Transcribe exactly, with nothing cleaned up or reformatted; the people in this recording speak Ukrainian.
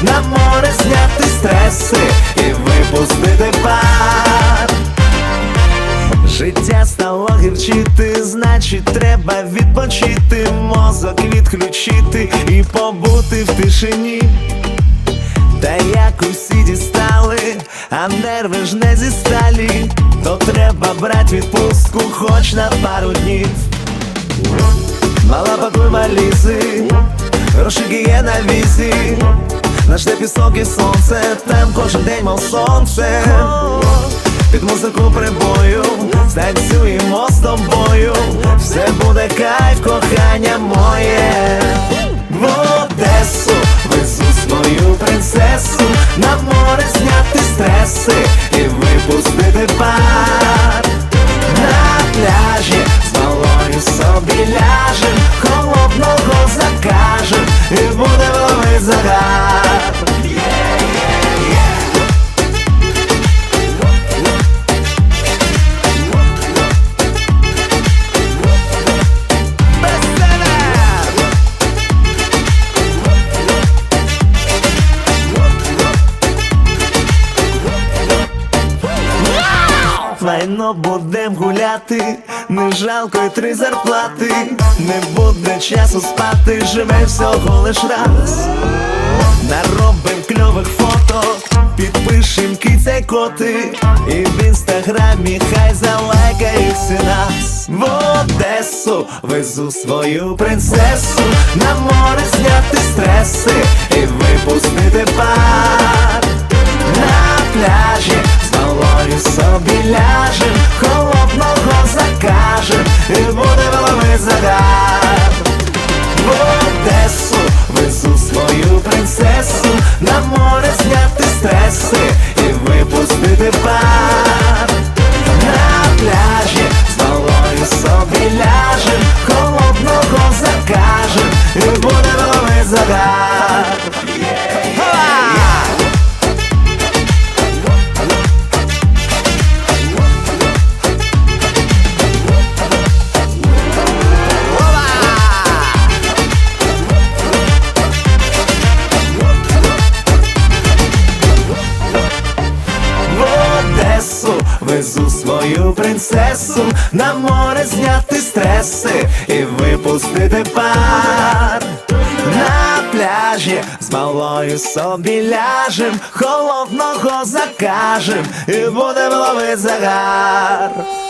на море зняти стреси і випустити пар. Життя стало гірчити, значить треба відпочити, мозок відключити і побути в тишині. Та як усі дістали, а нерви ж не зі сталі, то треба брать відпустку хоч на пару днів. Мала пакуй валізи, грошики є на візі, наш де пісок і сонце, там кожен день мов сонце. Під музику прибою станцюємо з тобою, все буде кайф, кохання моє. В Одесу везу свою принцесу, на море зняти стреси і випустити пар. На пляжі з малою собі ляжем, холодного закажем і буде ловить загар. Файно будем гуляти, не жалко й три зарплати, не буде часу спати, живе всього лиш раз. Наробим кльових фото, підпишем киця й коти, і в інстаграмі хай залайкають всі нас. В Одесу везу свою принцесу, на море зняти стреси і випустити пар. На пляжі з малою собі ляжем, холодного закажем і буде ловить загар. В Одесу везу свою принцесу, на море зняти стреси і випустити пар. На пляжі з малою собі ляжем, холодного закажем і буде ловить загар. Везу свою принцесу, на море зняти стреси і випустити пар. На пляжі з малою собі ляжем, холодного закажем і будем ловить загар.